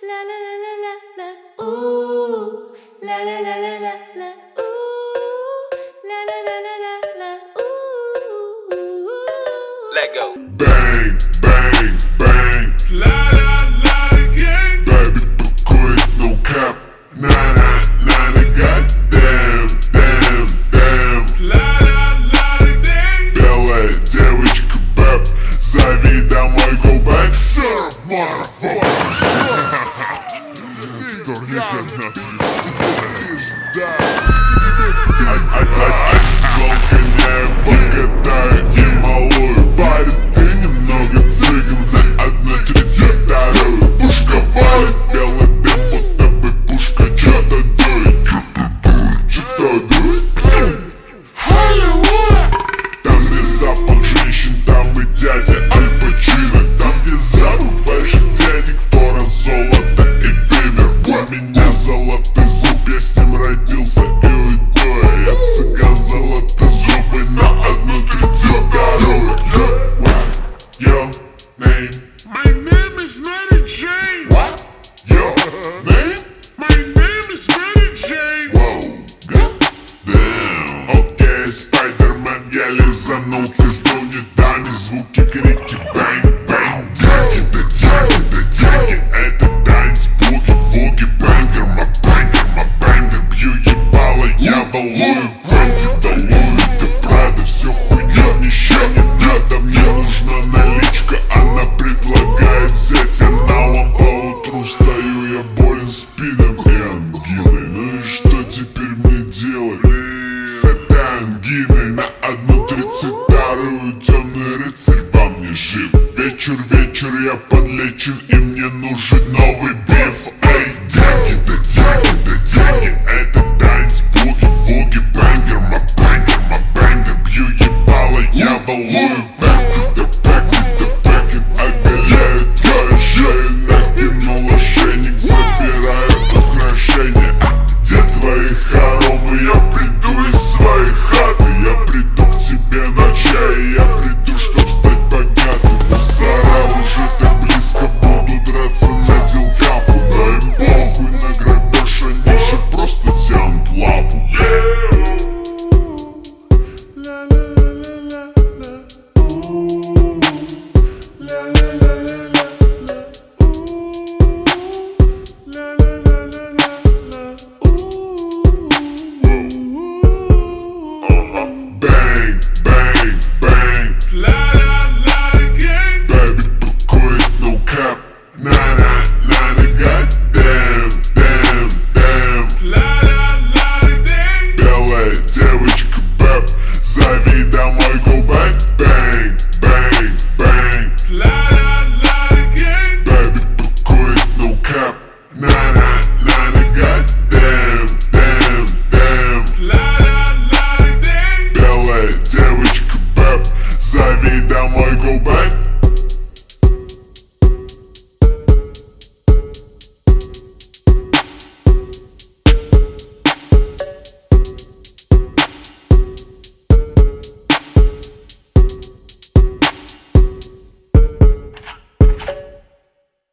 la la la la la la, ooh, la la la la la la, ooh, la la la la la la, ooh. Let go. Bang, bang, bang. La la la again. Baby, quit, no cap. Nah, nah, nah, goddamn, damn, damn. La la la again. Белая девочка, бэп, зови домой, go back. Shut up, motherfucker. Сколько не покатаю и малую. Парень, ты немного цыган, за 1/32. Пушка бой, белый дым, будто бы пушка. Чё-то дует, что-то дует. Там, где запах женщин, там и дядя Аль Пачино. Там, где запах больших денег, Тора, золото и бимер. У меня золотой зуб, я с ним родился и уйду. Я цыган золотозубый на 1/32. Your name? My name is Mary Jane. What? Your name? My name is Mary Jane. Wow, goddamn. Окей, Спайдермен, я лизанул пизду, не дай мне звуки, крики, бэнг, бэнг. Деньги, да деньги, да деньги, это танец, буги-вуги, бэнгер, ма бэнгер, бью ебало, я валую, фэнди, долую, да правда, все хуйня, ничего не надо, мне нужна наличка, она предлагает взять аналом, по утру встаю, я болен спидом и ангиной, ну и что теперь мне делать? С этой ангиной на 1/32. Темный рыцарь во мне жив. Вечер, я подлечен и мне нужен новый биф. Эй, деньги, да деньги,